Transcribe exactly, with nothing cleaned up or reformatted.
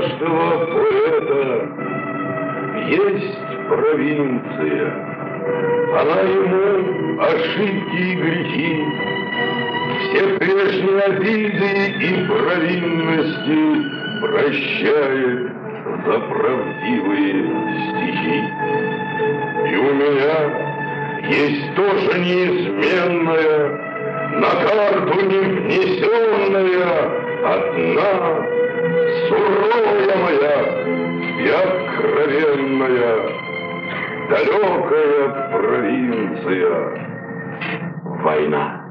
каждого поэта есть провинция. Она ему ошибки и грехи, все прежние обиды и провинности прощает за правдивые стихи. И у меня есть тоже неизменная, на карту не внесенная, одна суровая моя и откровенная далекая провинция — война.